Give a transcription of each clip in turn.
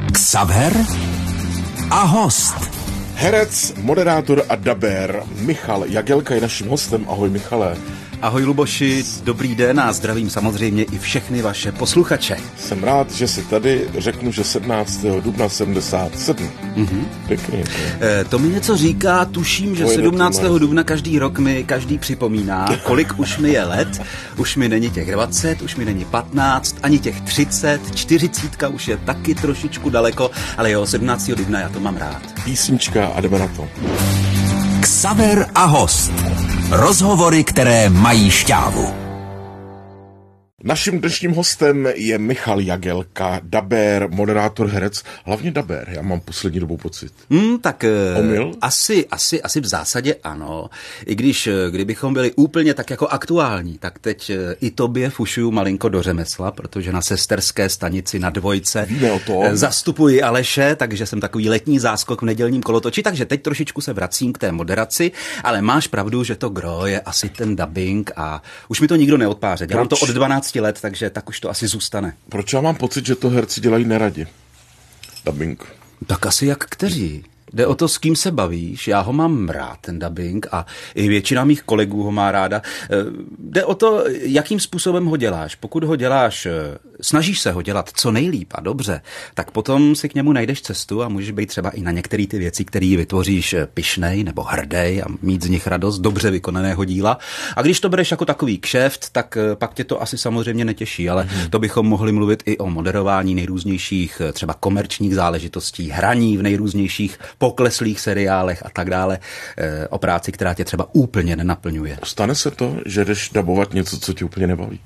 Xaver a host. Herec, moderátor a dabér Michal Jagelka je naším hostem. Ahoj, Michale. Ahoj, Luboši, dobrý den a zdravím samozřejmě i všechny vaše posluchače. Jsem rád, že jsi tady. Řeknu, že 17. dubna 77. Pěkně. To mi něco říká, tuším, že 17. dubna každý rok mi každý připomíná, kolik už mi je let. Už mi není těch 20, už mi není 15, ani těch 30, 40 už je taky trošičku daleko, ale jo, 17. dubna já to mám rád. Písnička a jdeme na to. Xaver a host. Rozhovory, které mají šťávu. Naším dnešním hostem je Michal Jagelka, dabér, moderátor, herec, hlavně dabér, já mám poslední dobou pocit. Tak Omyl? Asi v zásadě ano. I když, kdybychom byli úplně tak jako aktuální, tak teď i tobě fušuju malinko do řemesla, protože na sesterské stanici na Dvojce zastupuji Aleše, takže jsem takový letní záskok v nedělním kolotoči, takže teď trošičku se vracím k té moderaci, ale máš pravdu, že to gro je asi ten dubbing a už mi to nikdo neodpáře. Dělám to od 12 let, takže tak už to asi zůstane. Proč já mám pocit, že to herci dělají neradi? Dubbing. Tak asi jak kteří. Jde o to, s kým se bavíš. Já ho mám rád, ten dubbing, a i většina mých kolegů ho má ráda. Jde o to, jakým způsobem ho děláš. Pokud ho děláš, snažíš se ho dělat co nejlíp a dobře, tak potom si k němu najdeš cestu a můžeš být třeba i na některé ty věci, které vytvoříš pyšnej nebo hrdej a mít z nich radost dobře vykonaného díla. A když to bereš jako takový kšeft, tak pak tě to asi samozřejmě netěší, ale to bychom mohli mluvit i o moderování nejrůznějších třeba komerčních záležitostí, hraní v nejrůznějších pokleslých seriálech a tak dále, o práci, která tě třeba úplně nenaplňuje. Stane se to, že jdeš dabovat něco, co tě úplně nebaví?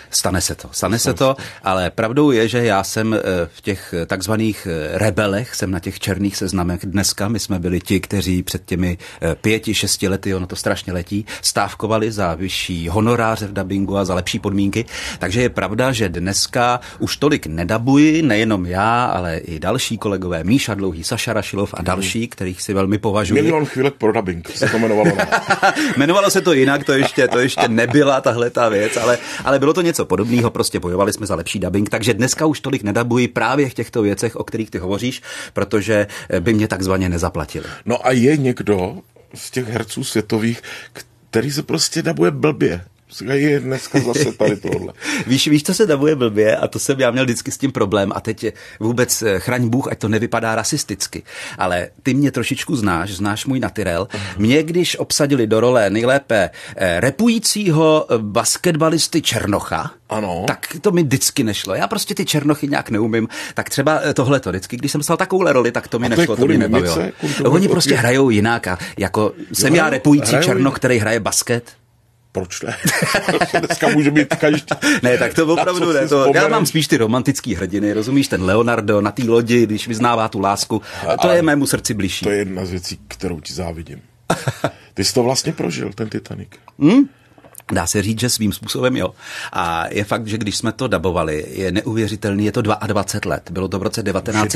Stane se to, ale pravdou je, že já jsem v těch takzvaných rebelech, jsem na těch černých seznamech dneska, my jsme byli ti, kteří před těmi 5-6 lety, ono to strašně letí, stávkovali za vyšší honoráře v dabingu a za lepší podmínky, takže je pravda, že dneska už tolik nedabuji, nejenom já, ale i další kolegové, Míša Dlouhý, Saša Rašilov a další, kterých si velmi považuji. Milion chvílek pro dabing, se to jmenovalo. Jmenovalo se to jinak, to ještě nebyla tahle ta věc, ale bylo to něco podobného, prostě bojovali jsme za lepší dabing, takže dneska už tolik nedabuji právě v těchto věcech, o kterých ty hovoříš, protože by mě takzvaně nezaplatili. No a je někdo z těch herců světových, který se prostě dabuje blbě? Je dneska zase tady tohle. Víš, co se dabuje blbě, a to jsem já měl vždycky s tím problém, a teď vůbec chraň Bůh, ať to nevypadá rasisticky, ale ty mě trošičku znáš můj natyrel. Mě, když obsadili do role nejlépe repujícího basketbalisty Černocha, ano, tak to mi vždycky nešlo. Já prostě ty Černochy nějak neumím, tak třeba tohleto vždycky, když jsem stal takovouhle roli, tak to mi nešlo, to mě nebavilo. Oni prostě hrajou jinak a jako jsem já repující Černoch, který hraje basket. Proč ne? Dneska může být každý. Ne, tak to opravdu ne. Já mám spíš ty romantický hrdiny, rozumíš, ten Leonardo na té lodi, když vyznává tu lásku. To je mému srdci bližší. To je jedna z věcí, kterou ti závidím. Ty jsi to vlastně prožil, ten Titanic. Dá se říct, že svým způsobem jo. A je fakt, že když jsme to dabovali, je neuvěřitelný, je to 22 let. Bylo to v roce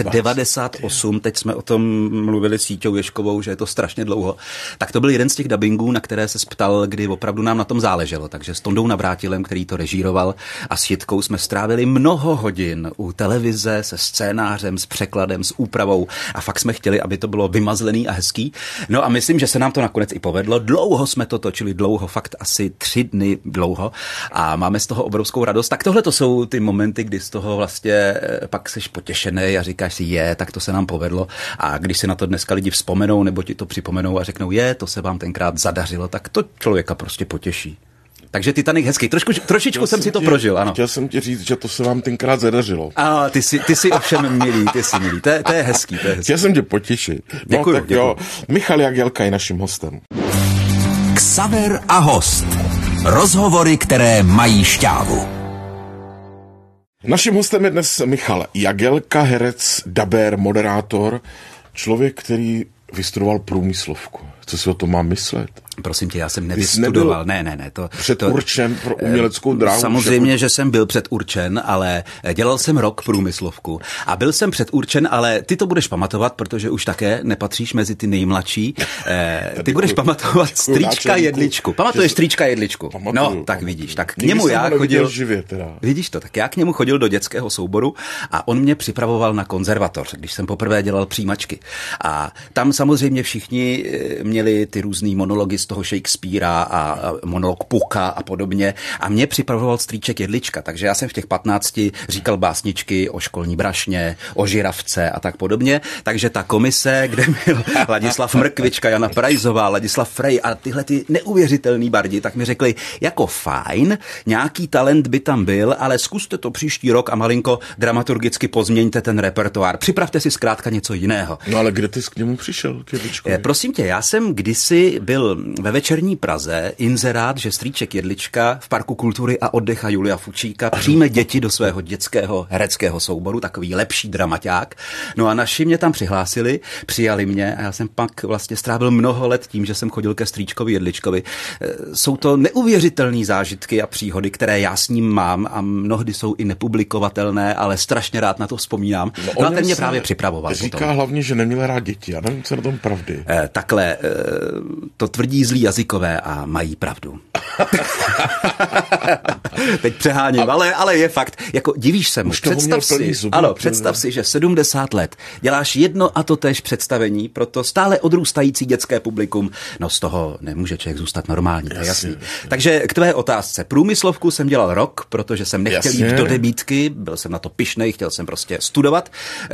1998, teď jsme o tom mluvili s Jíťou Ješkovou, že je to strašně dlouho. Tak to byl jeden z těch dabingů, na které se ptal, kdy opravdu nám na tom záleželo. Takže s Tondou Navrátilem, který to režíroval, a s Jitkou jsme strávili mnoho hodin u televize se scénářem, s překladem, s úpravou a fakt jsme chtěli, aby to bylo vymazlený a hezký. No a myslím, že se nám to nakonec i povedlo. Dlouho jsme to točili, fakt asi 3 dny dlouho a máme z toho obrovskou radost. Tak tohle to jsou ty momenty, kdy z toho vlastně pak seš potěšený a říkáš si, tak to se nám povedlo. A když si na to dneska lidi vzpomenou nebo ti to připomenou a řeknou, to se vám tenkrát zadařilo, tak to člověka prostě potěší. Takže Titanic hezký. Trošičku jsem si to prožil, ano. Chtěl jsem ti říct, že to se vám tenkrát zadařilo. A ty jsi ovšem milý, To je hezký, Chtěl jsem tě potěšit. Děkuju. Jo, Michal Jagelka je naším hostem. Xaver a host. Rozhovory, které mají šťávu. Naším hostem je dnes Michal Jagelka, herec, dabér, moderátor, člověk, který vystudoval průmyslovku. Co si o tom mám myslet? Prosím tě, já jsem nevystudoval. Ne. Předurčen pro uměleckou dráhu. Samozřejmě, že jsem byl předurčen, ale dělal jsem rok průmyslovku. A byl jsem předurčen, ale ty to budeš pamatovat, protože už také nepatříš mezi ty nejmladší. Ty budeš pamatovat Strýčka Jedličku. Pamatuješ Strýčka Jedličku? No, tak vidíš. Tak k němu já chodil. Živě, teda. Vidíš to, tak já k němu chodil do dětského souboru a on mě připravoval na konzervatoř, když jsem poprvé dělal přijímačky. A tam samozřejmě všichni měli ty různý monology z toho Shakespearea a monolog Pucha a podobně. A mě připravoval Strýček Jedlička, takže já jsem v těch 15 říkal básničky o školní brašně, o žiravce a tak podobně. Takže ta komise, kde byl Ladislav Mrkvička, Jana Prajzová, Ladislav Frej a tyhle ty neuvěřitelný bardi, tak mi řekli, jako fajn, nějaký talent by tam byl, ale zkuste to příští rok a malinko dramaturgicky pozměňte ten repertoár. Připravte si zkrátka něco jiného. No ale kde ty k němu přišel, k Jedličkovi? Prosím tě, já jsem kdysi byl ve Večerní Praze inzerát, že Strýček Jedlička v Parku kultury a oddecha Julia Fučíka přijme děti do svého dětského hereckého souboru, takový lepší dramaťák. No a naši mě tam přihlásili, přijali mě a já jsem pak vlastně strávil mnoho let tím, že jsem chodil ke Strýčkovi Jedličkovi. Jsou to neuvěřitelné zážitky a příhody, které já s ním mám a mnohdy jsou i nepublikovatelné, ale strašně rád na to vzpomínám. No a ten mě právě připravoval. Říká potom. Hlavně, že neměl rád děti. Já nevím, co na tom pravdy. Takhle, to tvrdí zlí jazykové a mají pravdu. Teď přeháním, ale je fakt, jako divíš se mu. Představ si, že 70 let děláš jedno a to též představení pro to stále odrůstající dětské publikum. No z toho nemůže člověk zůstat normální, to je jasný. Takže k tvé otázce. Průmyslovku jsem dělal rok, protože jsem nechtěl jít do debítky, byl jsem na to pyšnej, chtěl jsem prostě studovat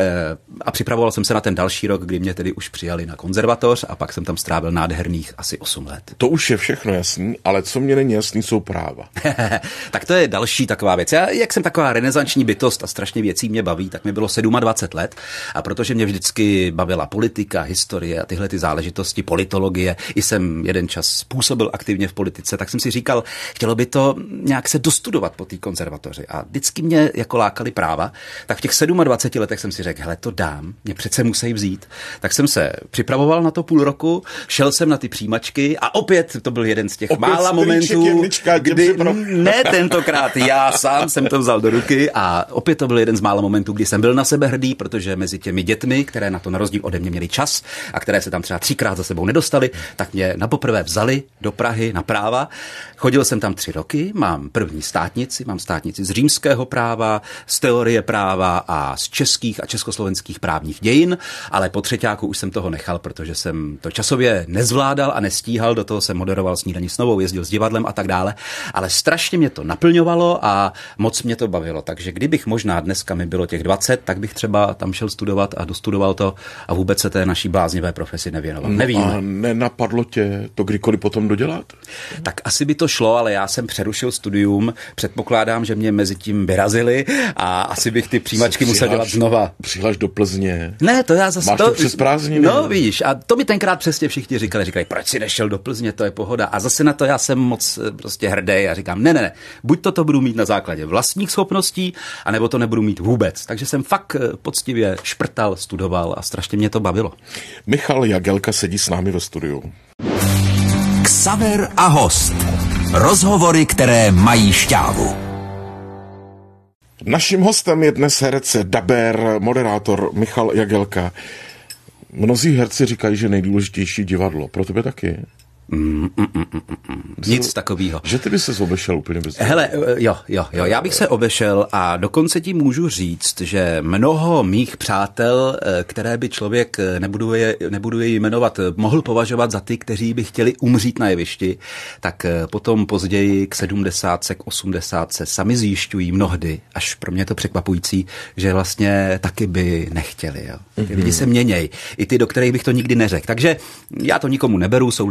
a připravoval jsem se na ten další rok, kdy mě tedy už přijali na konzervatoř a pak jsem tam strávil nádherných asi 8 let. To už je všechno jasný, ale co mě není jasný, jsou práva. Tak to je další taková věc. Já, jak jsem taková renesanční bytost a strašně věcí mě baví, tak mi bylo 27 let a protože mě vždycky bavila politika, historie a tyhle ty záležitosti, politologie, i jsem jeden čas působil aktivně v politice, tak jsem si říkal, chtělo by to nějak se dostudovat po té konzervatoři a vždycky mě jako lákali práva, tak v těch 27 letech jsem si řekl, hele, to dám, mě přece musí vzít. Tak jsem se připravoval na to půl roku, šel jsem na ty přijímačky a opět to byl jeden z těch mála momentů, kdy ne tentokrát, já sám jsem to vzal do ruky a opět to byl jeden z mála momentů, kdy jsem byl na sebe hrdý, protože mezi těmi dětmi, které na to na rozdíl ode mě měli čas a které se tam třeba 3krát za sebou nedostali, tak mě napoprvé vzali do Prahy na práva. Chodil jsem tam 3 roky, mám první státnici, mám státnici z římského práva, z teorie práva a z českých a československých právních dějin, ale po třeťáku už jsem toho nechal, protože jsem to časově nezvládal a nestíhal, do toho jsem moderoval Snídani s Novou, jezdil s divadlem a tak dále, ale strašně mě to naplňovalo a moc mě to bavilo, takže kdybych možná dneska mi bylo těch 20, tak bych třeba tam šel studovat a dostudoval to a vůbec se té naší bláznivé profesi nevěnoval. Nevím. A nenapadlo tě to kdykoliv potom dodělat? Tak asi by to šlo, ale já jsem přerušil studium, předpokládám, že mě mezi tím vyrazili a asi bych ty přijímačky musel dělat znova. Přihláš do Plzně. Ne, to já zase... Máš to přes prázdniny. No víš, a to mi tenkrát přesně všichni říkali, proč si nešel do Plzně, to je pohoda. A zase na to já jsem moc prostě hrdý a říkám, ne, buď to budu mít na základě vlastních schopností, anebo to nebudu mít vůbec. Takže jsem fakt poctivě šprtal, studoval a strašně mě to bavilo. Michal Jagelka sedí s námi ve studiu. Xaver a host. Rozhovory, které mají šťávu. Naším hostem je dnes herec, dabér, moderátor Michal Jagelka. Mnozí herci říkají, že nejdůležitější divadlo. Pro tebe taky? Nic takového. Že ty by se obešel úplně bez toho. Hele, jo, já bych se obešel a dokonce ti můžu říct, že mnoho mých přátel, které by člověk, nebudu je jmenovat, mohl považovat za ty, kteří by chtěli umřít na jevišti, tak potom později k 70, k 80 sami zjišťují mnohdy, až pro mě je to překvapující, že vlastně taky by nechtěli. Jo. Ty lidi se měněj. I ty, do kterých bych to nikdy neřekl. Takže já to nikomu neberu, jsou lidi, kteří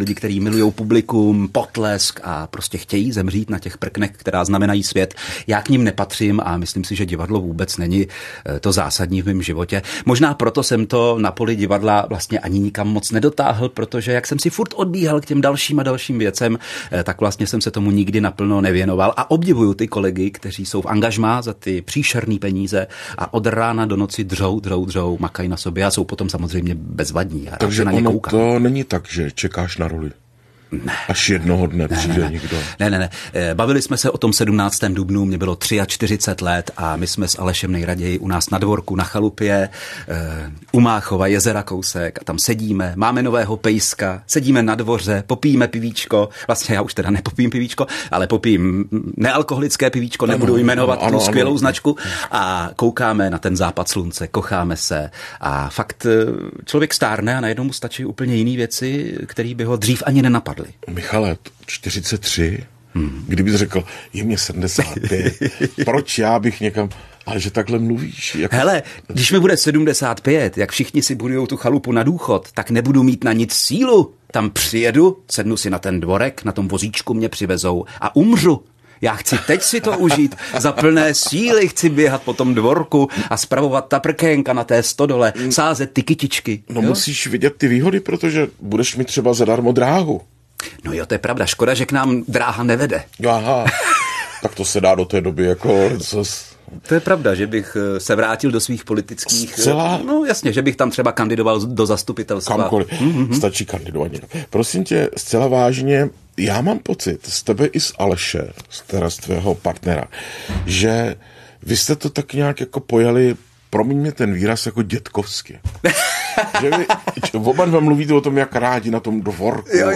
milujou publikum, potlesk a prostě chtějí zemřít na těch prknech, která znamenají svět. Já k ním nepatřím a myslím si, že divadlo vůbec není to zásadní v mém životě. Možná proto jsem to na poli divadla vlastně ani nikam moc nedotáhl, protože jak jsem si furt odbíhal k těm dalším a dalším věcem, tak vlastně jsem se tomu nikdy naplno nevěnoval a obdivuju ty kolegy, kteří jsou v angažmá za ty příšerný peníze a od rána do noci dřou, makají na sobě a jsou potom samozřejmě bezvadní. Takže na ně koukám. To není tak, že čekáš na roli. Ne. Až jednoho dne přijde někdo. Ne. Bavili jsme se o tom 17. dubnu, mě bylo 43 let a my jsme s Alešem nejraději u nás na dvorku, na chalupě, u Máchova jezera kousek a tam sedíme, máme nového pejska, sedíme na dvoře, popijeme pivíčko, vlastně já už teda nepopijím pivíčko, ale popijím nealkoholické pivíčko, nebudu jmenovat tu skvělou značku a koukáme na ten západ slunce, kocháme se a fakt člověk stárne a najednou mu stačí úplně jiný věci, které by ho dřív ani nenapadly. Michale, 43, kdybys řekl, je mě 75, proč já bych někam, ale že takhle mluvíš. Jako... Hele, když mi bude 75, jak všichni si budujou tu chalupu na důchod, tak nebudu mít na nic sílu. Tam přijedu, sednu si na ten dvorek, na tom vozíčku mě přivezou a umřu. Já chci teď si to užít za plné síly, chci běhat po tom dvorku a spravovat ta prkénka na té stodole, sázet ty kytičky. No musíš vidět ty výhody, protože budeš mít třeba zadarmo dráhu. No jo, to je pravda, škoda, že k nám dráha nevede. Aha, tak to se dá do té doby jako... To je pravda, že bych se vrátil do svých politických... Zcela? No jasně, že bych tam třeba kandidoval do zastupitelstva. Kamkoliv, stačí kandidovat. Prosím tě, zcela vážně, já mám pocit z tebe i z Aleše, z tvého partnera, že vy jste to tak nějak jako pojali, promiň mě ten výraz, jako dětkovsky. Že vy oba dva mluvíte o tom, jak rádi na tom dvorku. Jo.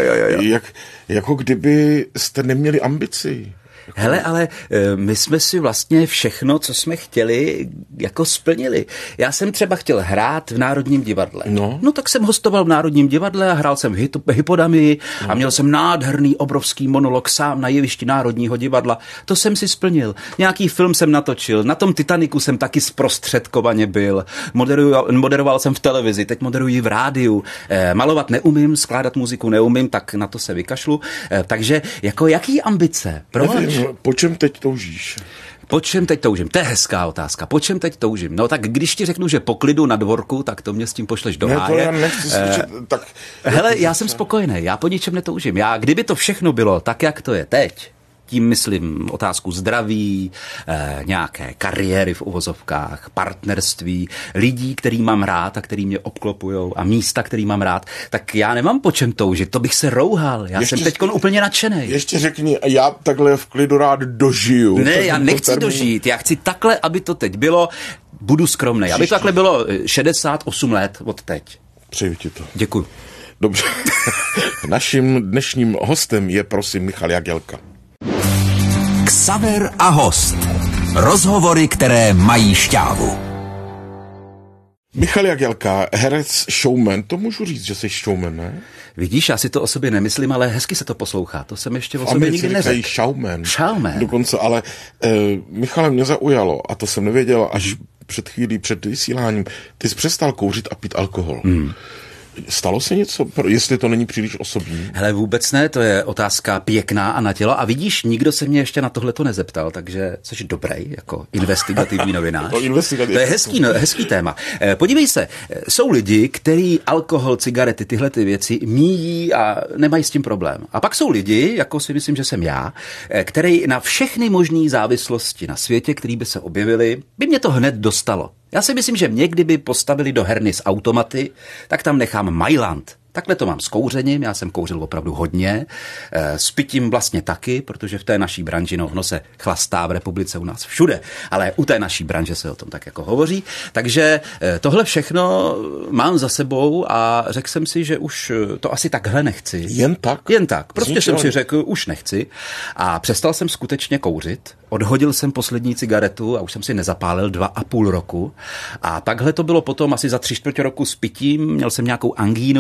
Jako kdyby jste neměli ambici. Hele, ale my jsme si vlastně všechno, co jsme chtěli, jako splnili. Já jsem třeba chtěl hrát v Národním divadle. No tak jsem hostoval v Národním divadle a hrál jsem v Hypodamii a měl jsem nádherný, obrovský monolog sám na jevišti Národního divadla. To jsem si splnil. Nějaký film jsem natočil. Na tom Titaniku jsem taky zprostředkovaně byl. Moderoval jsem v televizi, teď moderuji v rádiu. Malovat neumím, skládat muziku neumím, tak na to se vykašlu. Takže jako jaký ambice? Proč? Po čem teď toužíš? Po čem teď toužím? To je hezká otázka. Po čem teď toužím? No tak když ti řeknu, že po klidu na dvorku, tak to mě s tím pošleš do háje. To já nechci slyšet, tak... Hele, já jsem spokojený, já po ničem netoužím. Kdyby to všechno bylo tak, jak to je teď, tím myslím otázku zdraví, nějaké kariéry v uvozovkách, partnerství, lidí, který mám rád a který mě obklopujou a místa, který mám rád, tak já nemám po čem toužit, to bych se rouhal. Já jsem teď úplně nadšenej. Ještě řekni, já takhle v klidu rád dožiju. Ne, já nechci dožít, já chci takhle, aby to teď bylo, budu skromnej, aby to takhle bylo 68 let od teď. Přeju ti to. Děkuju. Dobře. Naším dnešním hostem je prosím Michal Jagelka. Xaver a host. Rozhovory, které mají šťávu. Michal Jagelka, herec, showman, to můžu říct, že jsi showman, ne? Vidíš, já si to o sobě nemyslím, ale hezky se to poslouchá. To jsem ještě o sobě nikdy neřekl. Showman. Dokonce, ale Michale, mě zaujalo, a to jsem nevěděl až před chvílí, před vysíláním, ty jsi přestal kouřit a pít alkohol. Stalo se něco, jestli to není příliš osobní? Hele, vůbec ne, to je otázka pěkná a na tělo. A vidíš, nikdo se mě ještě na tohle to nezeptal, takže jsi dobrý jako investigativní novinář. To je hezký téma. Podívej se, jsou lidi, kteří alkohol, cigarety, tyhle ty věci míjí a nemají s tím problém. A pak jsou lidi, jako si myslím, že jsem já, který na všechny možné závislosti na světě, který by se objevily, by mě to hned dostalo. Já si myslím, že mě, kdyby postavili do herny s automaty, tak tam nechám Mailand. Takhle to mám s kouřením, já jsem kouřil opravdu hodně, s pitím vlastně taky, protože v té naší branži, ono se chlastá v republice u nás všude, ale u té naší branže se o tom tak jako hovoří, takže tohle všechno mám za sebou a řekl jsem si, že už to asi takhle nechci. Jen tak? Jen tak, prostě jsem si řekl, už nechci a přestal jsem skutečně kouřit, odhodil jsem poslední cigaretu a už jsem si nezapálil 2,5 roku a takhle to bylo potom asi za 3/4 roku s pitím, měl jsem nějakou angínu a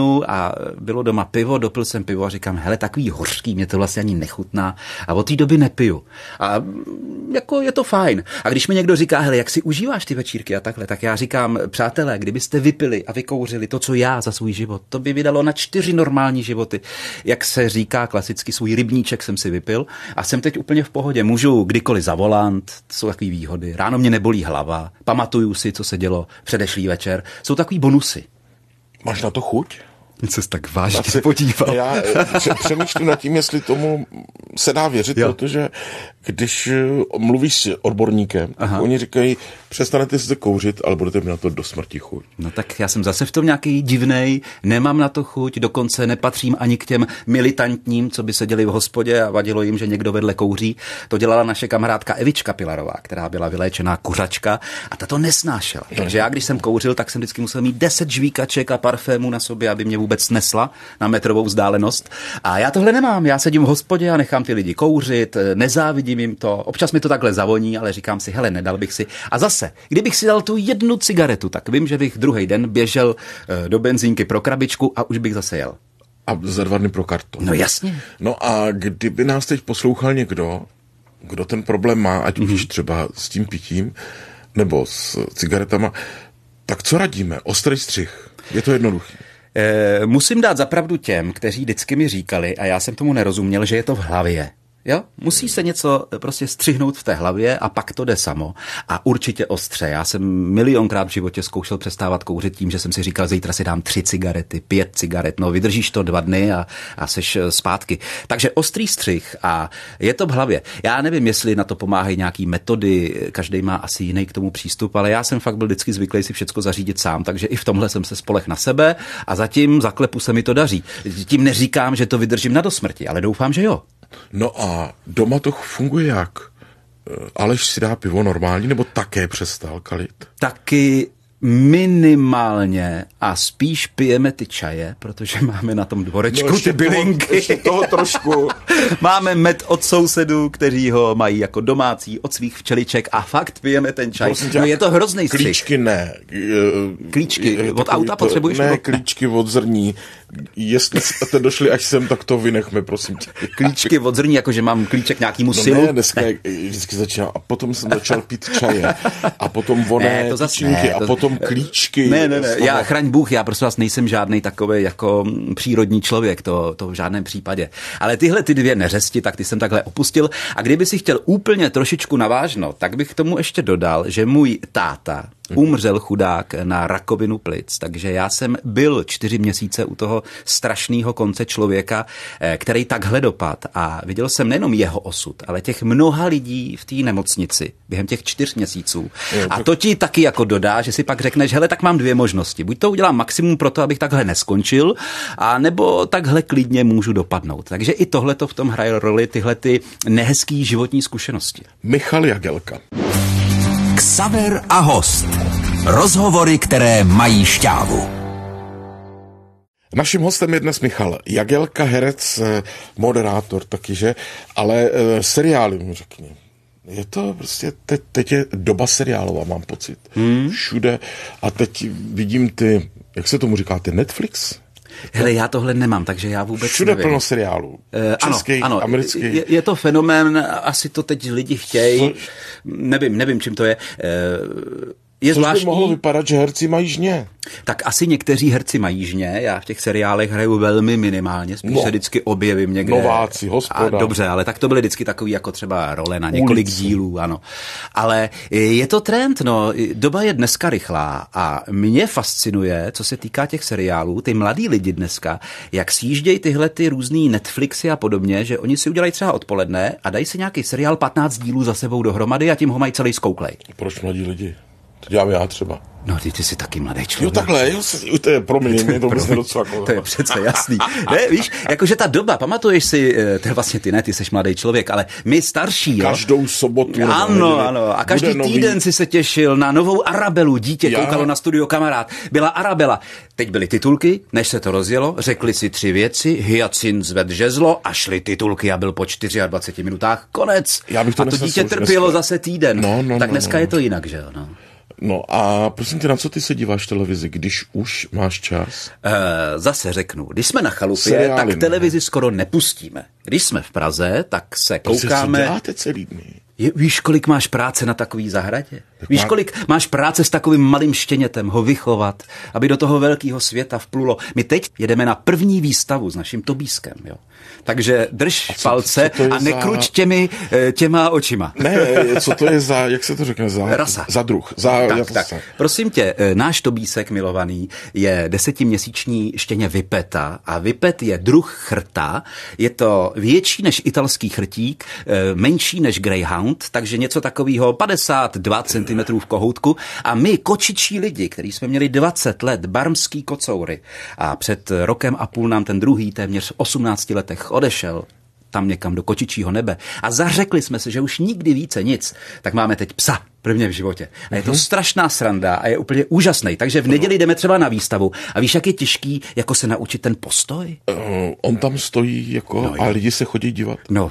a bylo doma pivo, dopil jsem pivo a říkám, hele, takový hořký, mě to vlastně ani nechutná a od té doby nepiju. A jako je to fajn. A když mi někdo říká, hele, jak si užíváš ty večírky a takhle, tak já říkám, přátelé, kdybyste vypili a vykouřili to, co já za svůj život, to by vydalo na 4 normální životy. Jak se říká klasicky, svůj rybníček jsem si vypil a jsem teď úplně v pohodě. Můžu kdykoliv za volant, to jsou takové výhody. Ráno mě nebolí hlava, pamatuju si, co se dělo předešlý večer. Jsou takový bonusy. Máš na to chuť? Něco jsi tak vážně podíval. Já přemýšlím nad tím, jestli tomu se dá věřit, jo. Protože když mluvíš s odborníkem, oni říkají, přestanete si to kouřit, ale budete mi na to do smrti chuť. No tak já jsem zase v tom nějaký divnej, nemám na to chuť, dokonce nepatřím ani k těm militantním, co by seděli v hospodě a vadilo jim, že někdo vedle kouří. To dělala naše kamarádka Evička Pilarová, která byla vyléčená kuřačka a ta to nesnášela. Takže já, když jsem kouřil, tak jsem vždycky musel mít 10 žvíkaček a parfémů na sobě, aby mě vůbec snesla na metrovou vzdálenost. A já tohle nemám. Já sedím v hospodě a nechám ty lidi kouřit, nezávidím jim to. Občas mi to takhle zavoní, ale říkám si, hele, nedal bych si. A zase, kdybych si dal tu jednu cigaretu, tak vím, že bych druhý den běžel do benzínky pro krabičku a už bych zase jel. A za 2 dny pro karton. No jasně. No a kdyby nás teď poslouchal někdo, kdo ten problém má, ať už třeba s tím pitím nebo s cigaretama, tak co radíme? Ostrý střih. Je to jednoduché. Musím dát zapravdu těm, kteří vždycky mi říkali, a já jsem tomu nerozuměl, že je to v hlavě. Jo? Musí se něco prostě střihnout v té hlavě a pak to jde samo. A určitě ostře. Já jsem milionkrát v životě zkoušel přestávat kouřit tím, že jsem si říkal, zítra si dám 3 cigarety, 5 cigaret. No vydržíš to 2 dny a seš zpátky. Takže ostrý střih a je to v hlavě. Já nevím, jestli na to pomáhají nějaký metody, každý má asi jiný k tomu přístup, ale já jsem fakt byl vždycky zvyklý si všecko zařídit sám, takže i v tomhle jsem se spolehl na sebe a zatím za klepu se mi to daří. Tím neříkám, že to vydržím na dosmrti, ale doufám, že jo. No a doma to funguje jak? Aleš si dá pivo normální, nebo také přestal kalit? Taky minimálně a spíš pijeme ty čaje, protože máme na tom dvorečku ty bylinky. Toho trošku. Máme med od sousedů, kteří ho mají jako domácí, od svých včeliček a fakt pijeme ten čaj. No je to hrozný střih. Klíčky ne. Klíčky od auta potřebuješ? Ne, klíčky od zrní. Jestli jste došli až sem, tak to vynechme, prosím tě. Klíčky od zrní, jakože mám klíček nějakýmu silu? Ne, dneska vždycky začínám. A potom jsem začal pít čaje. A potom voné tyčinky. A potom klíčky. Ne. Já chraň Bůh, já prostě vás nejsem žádný takový jako přírodní člověk, to v žádném případě. Ale tyhle ty 2 neřesti, tak ty jsem takhle opustil. A kdyby si chtěl úplně trošičku navážno, tak bych k tomu ještě dodal, že můj táta umřel chudák na rakovinu plic, takže já jsem byl 4 měsíce u toho strašného konce člověka, který takhle dopad a viděl jsem nejenom jeho osud, ale těch mnoha lidí v té nemocnici během těch 4 měsíců. A to ti taky jako dodá, že si pak řekneš, hele, tak mám 2 možnosti. Buď to udělám maximum pro to, abych takhle neskončil, a nebo takhle klidně můžu dopadnout. Takže i tohle to v tom hraje roli, tyhle ty nehezký životní zkušenosti. Michal Jagelka. Xaver a host. Rozhovory, které mají šťávu. Naším hostem je dnes Michal Jagelka, herec, moderátor taky, že? Ale seriály mi řekni. Je to prostě, teď je doba seriálová, mám pocit. Všude. A teď vidím ty, jak se tomu říká, ty Netflix? Hele, já tohle nemám, takže já vůbec všude nevím. Plno seriálů. Český, ano, americký. Je to fenomén, asi to teď lidi chtějí. Nevím, čím to je. Je což zvláštní. by mohlo vypadat, že herci mají žně. Tak asi někteří herci mají žně, já v těch seriálech hraju velmi minimálně, spíš se vždycky objevím někde. Nováci, hospoda. Dobře, ale tak to byly vždycky takový jako třeba role na několik dílů, ano. Ale je to trend, no, doba je dneska rychlá a mě fascinuje, co se týká těch seriálů, ty mladí lidi dneska, jak sjíždějí tyhle ty různý Netflixy a podobně, že oni si udělají třeba odpoledne a dají si nějaký seriál 15 dílů za sebou dohromady a tím ho mají celý zkouklej. Proč mladí lidi? To dělám já třeba. No, ty jsi taky mladý člověk. Jo, takhle, to je promiň, mě to vlastně docela. To je přece jasný. Ne, víš, jakože ta doba, pamatuješ si, to je vlastně ty ne, ty jsi mladý člověk, ale my starší, jo. Každou sobotu. Ano, a každý týden si se těšil na novou Arabelu, dítě koukalo na Studio Kamarád. Byla Arabela. Teď byly titulky, než se to rozjelo, řekli si 3 věci, Hyacint zved žezlo a šly titulky a byl po 24 minutách konec. Já bych to a to dítě trpělo zase týden. No, tak dneska je to jinak, že jo, no. No a prosím tě, na co ty se díváš televizi, když už máš čas? Zase řeknu, když jsme na chalupě, tak televizi skoro nepustíme. Když jsme v Praze, tak se koukáme... Co děláte celý dny? Víš, kolik máš práce na takový zahradě? Víš, kolik máš práce s takovým malým štěnětem, ho vychovat, aby do toho velkého světa vplulo. My teď jedeme na první výstavu s naším Tobískem, jo. Takže drž palce a nekruč těma očima. Ne, co to je za, jak se to řekne, rasa. Za druh. Tak. Prosím tě, náš Tobísek milovaný je 10měsíční štěně vipeta a vipet je druh chrta, je to větší než italský chrtík, menší než greyhound, takže něco takového 52 cm v kohoutku a my, kočičí lidi, kteří jsme měli 20 let, barmský kocoury a před rokem a půl nám ten druhý téměř 18 letech odešel tam někam do kočičího nebe a zařekli jsme se, že už nikdy více nic, tak máme teď psa prvně v životě. A je to strašná sranda a je úplně úžasný. Takže v neděli jdeme třeba na výstavu. A víš, jak je těžký jako se naučit ten postoj? On tam stojí jako a lidi se chodí dívat. No,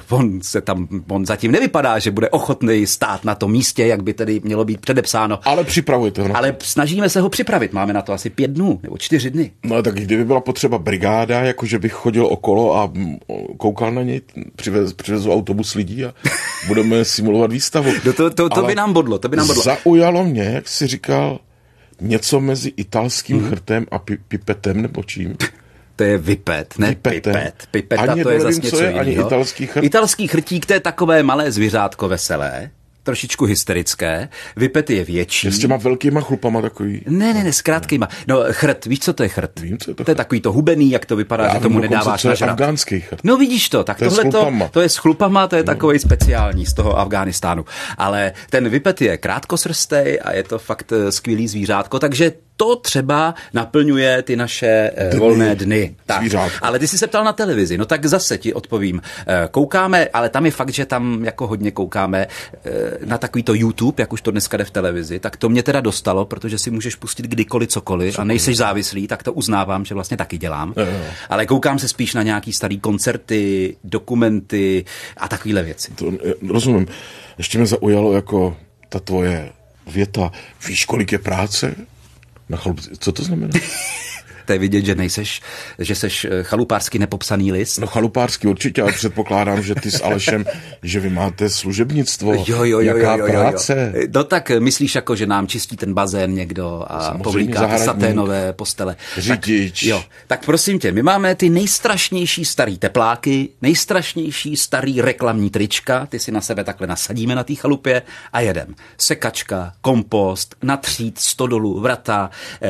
on zatím nevypadá, že bude ochotný stát na tom místě, jak by tedy mělo být předepsáno. Ale připravujete ho. Ale snažíme se ho připravit. Máme na to asi 5 dnů nebo 4 dny. No tak kdyby byla potřeba brigáda, jakože bych chodil okolo a koukal na něj, přivezu autobus lidí a budeme simulovat výstavu. To by nám bodlo. Zaujalo mě, jak jsi říkal, něco mezi italským chrtem a pipetem nebo čím? To je vipet, ne pipet. Pipeta ani to je zase něco jiného. Ani italský chrt? Italský chrtík, to je takové malé zvířátko veselé, trošičku hysterické. Vipet je větší. S těma velkýma chlupama takový. Ne, s krátkýma. No chrt, víš, co to je chrt? Vím, co je to. To je takový to hubený, jak to vypadá, že tomu nedáváš na žrat. Afgánský chrt. No vidíš to, tak tohle to je s chlupama, to je takový speciální z toho Afghánistánu. Ale ten vipet je krátkosrstej a je to fakt skvělý zvířátko, takže to třeba naplňuje ty naše volné dny. Tak. Ale ty jsi se ptal na televizi, no tak zase ti odpovím. Koukáme, ale tam je fakt, že tam jako hodně koukáme na takový to YouTube, jak už to dneska jde v televizi, tak to mě teda dostalo, protože si můžeš pustit kdykoliv cokoliv a nejseš závislý, tak to uznávám, že vlastně taky dělám. Ale koukám se spíš na nějaký starý koncerty, dokumenty a takovýhle věci. To, rozumím. Ještě mě zaujalo jako ta tvoje věta. Víš, kolik je práce? Na chalupci. Co to znamená? To je vidět, že seš chalupářsky nepopsaný list. No chalupářsky určitě, ale předpokládám, že ty s Alešem, že vy máte služebnictvo. Jo. Jaká práce? No tak myslíš jako, že nám čistí ten bazén někdo a povlíká saténové postele. Řidič. Tak prosím tě, my máme ty nejstrašnější starý tepláky, nejstrašnější starý reklamní trička, ty si na sebe takhle nasadíme na té chalupě a jedem. Sekačka, kompost, natřít stodolu, vrata,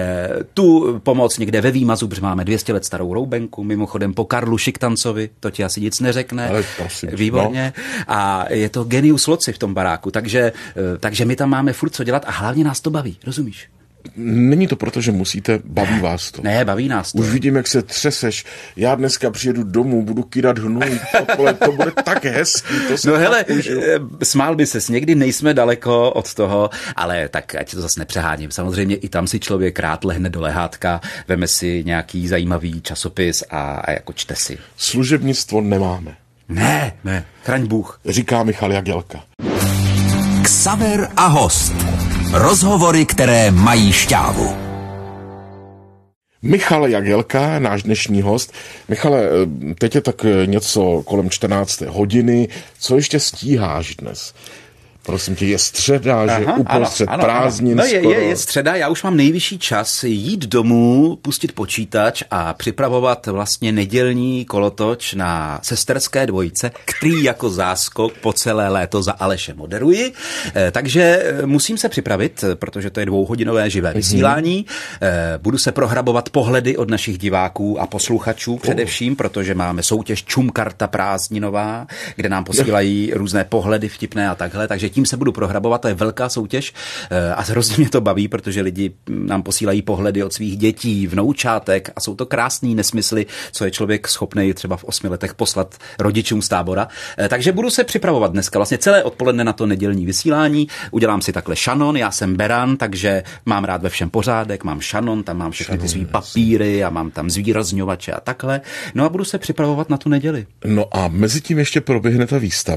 tu pomoc někde ve výmazu, protože máme 200 let starou roubenku, mimochodem po Karlu Šiktancovi, to ti asi nic neřekne. Ale prosím, výborně. No. A je to genius loci v tom baráku, takže my tam máme furt co dělat a hlavně nás to baví, rozumíš? Není to proto, že musíte, baví vás to. Ne, baví nás to. Už vidím, jak se třeseš. Já dneska přijedu domů, budu kydat hnůj, to bude tak hezký. No hele, smál by ses, někdy nejsme daleko od toho, ale tak ať to zase nepřeháním. Samozřejmě i tam si člověk rád lehne do lehátka, veme si nějaký zajímavý časopis a jako čte si. Služebnictvo nemáme. Ne, chraň Bůh. Říká Michal Jagelka. Xaver a host. Rozhovory, které mají šťávu. Michal Jagelka, náš dnešní host. Michale, teď je tak něco kolem 14. hodiny. Co ještě stíháš dnes? Prosím tě, je středa, že uprostřed prázdnin. No je středa, já už mám nejvyšší čas jít domů, pustit počítač a připravovat vlastně nedělní kolotoč na Sesterské dvojice, který jako záskok po celé léto za Aleše moderuji. Takže musím se připravit, protože to je 2hodinové živé vysílání. Budu se prohrabovat pohledy od našich diváků a posluchačů především, protože máme soutěž Čumkarta prázdninová, kde nám posílají různé pohledy vtipné a takhle, takže tím se budu prohrabovat, to je velká soutěž a hrozně mě to baví, protože lidi nám posílají pohledy od svých dětí, vnoučátek a jsou to krásný nesmysly, co je člověk schopný třeba v 8 letech poslat rodičům z tábora. Takže budu se připravovat dneska vlastně celé odpoledne na to nedělní vysílání. Udělám si takhle šanon, já jsem beran, takže mám rád ve všem pořádek, mám šanon, tam mám všechny ty svý papíry a mám tam zvýrazňovače a takhle. No a budu se připravovat na tu neděli. No a mezi tím ještě proběhne ta výstava.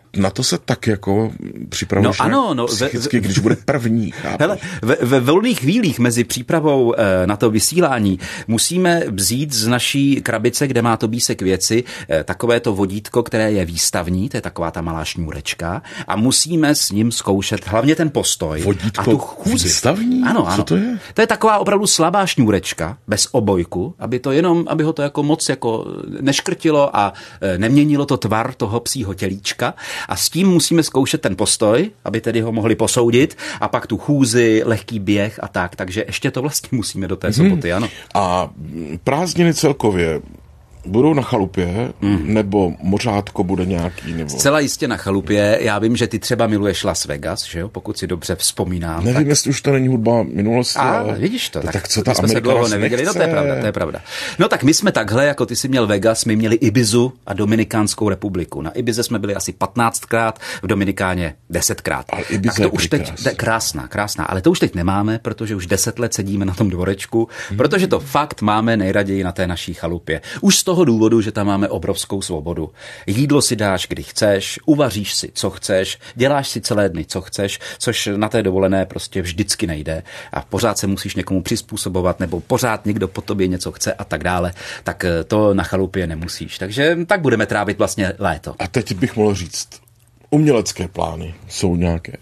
na to se tak jako připravuješ psychicky, když bude první. Hele, ve volných chvílích mezi přípravou na to vysílání musíme vzít z naší krabice, kde má Tobísek věci, takové to vodítko, které je výstavní, to je taková ta malá šňůrečka, a musíme s ním zkoušet hlavně ten postoj. Vodítko a tu chůzi. Výstavní? Ano. Co to je? To je taková opravdu slabá šňůrečka, bez obojku, aby ho to jako moc jako neškrtilo a neměnilo to tvar toho psího tělíčka. A s tím musíme zkoušet ten postoj, aby tedy ho mohli posoudit, a pak tu chůzi, lehký běh a tak. Takže ještě to vlastně musíme do té soboty, ano. A prázdniny celkově budou na chalupě, nebo mořátko bude nějaký? Nebo... Zcela jistě na chalupě. Já vím, že ty třeba miluješ Las Vegas, že jo? Pokud si dobře vzpomínám. Nevím, jestli už to není hudba minulosti. Ale vidíš to. Tak co ta jsme se dlouho neviděli. No to je pravda. No tak my jsme takhle, jako ty jsi měl Vegas, my měli Ibizu a Dominikánskou republiku. Na Ibize jsme byli asi 15krát, v Dominikáně 10krát. Ale Ibiza tak to už teď krásná, ale to už teď nemáme, protože už 10 let sedíme na tom dvorečku, protože to fakt máme nejraději na té naší chalupě. Už z toho důvodu, že tam máme obrovskou svobodu. Jídlo si dáš, kdy chceš, uvaříš si, co chceš, děláš si celé dny, co chceš, což na té dovolené prostě vždycky nejde a pořád se musíš někomu přizpůsobovat nebo pořád někdo po tobě něco chce a tak dále, tak to na chalupě nemusíš. Takže tak budeme trávit vlastně léto. A teď bych mohl říct, umělecké plány jsou nějaké?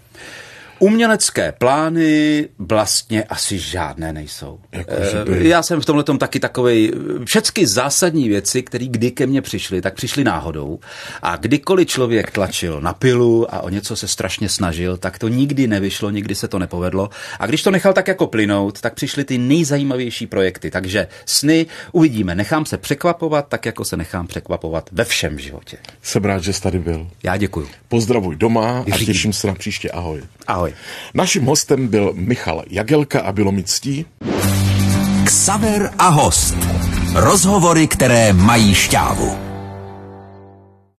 Umělecké plány vlastně asi žádné nejsou. Já jsem v tomhletom taky takovej, všechny zásadní věci, které kdy ke mně přišly, tak přišly náhodou. A kdykoliv člověk tlačil na pilu a o něco se strašně snažil, tak to nikdy nevyšlo, nikdy se to nepovedlo. A když to nechal tak jako plynout, tak přišly ty nejzajímavější projekty. Takže sny uvidíme. Nechám se překvapovat, tak jako se nechám překvapovat ve všem v životě. Jsem rád, že jsi tady byl. Já děkuju. Pozdravuj doma a těším se na příště. Ahoj. Ahoj. Naším hostem byl Michal Jagelka a bylo mi ctí Xaver a host. Rozhovory, které mají šťávu.